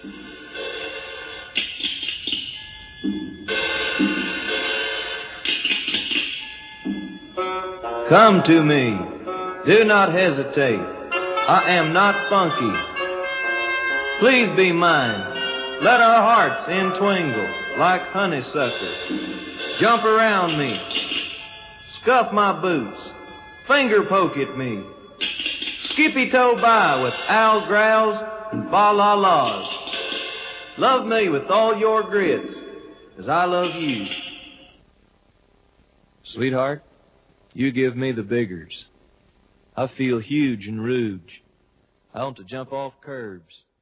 Come to me. Do not hesitate. I am not funky. Please be mine. Let our hearts entwingle like honeysuckle. Jump around me. Scuff my boots. Finger poke at me. Skippy-toe by with owl growls and fa-la-las. Love me with all your grits, as I love you. Sweetheart, you give me the biggers. I feel huge and rude. I want to jump off curbs.